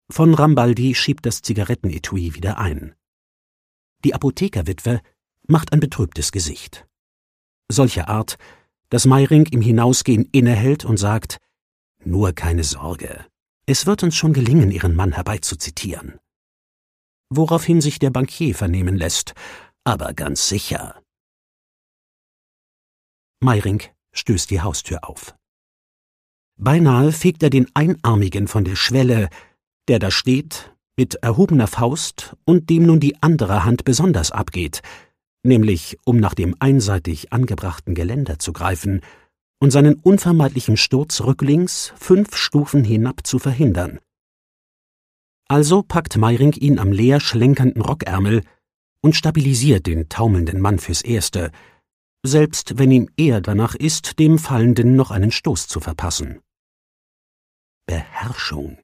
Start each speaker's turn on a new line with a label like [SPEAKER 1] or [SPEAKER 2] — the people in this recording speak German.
[SPEAKER 1] Von Rambaldi schiebt das Zigarettenetui wieder ein. Die Apothekerwitwe macht ein betrübtes Gesicht. Solcher Art, dass Meiring im Hinausgehen innehält und sagt: »Nur keine Sorge, es wird uns schon gelingen, Ihren Mann herbeizuzitieren.« Woraufhin sich der Bankier vernehmen lässt: »Aber ganz sicher.« Meiring stößt die Haustür auf. Beinahe fegt er den Einarmigen von der Schwelle, der da steht, mit erhobener Faust und dem nun die andere Hand besonders abgeht, nämlich um nach dem einseitig angebrachten Geländer zu greifen und seinen unvermeidlichen Sturz rücklings 5 Stufen hinab zu verhindern. Also packt Meiring ihn am leer schlenkernden Rockärmel und stabilisiert den taumelnden Mann fürs Erste, selbst wenn ihm eher danach ist, dem Fallenden noch einen Stoß zu verpassen. Beherrschung,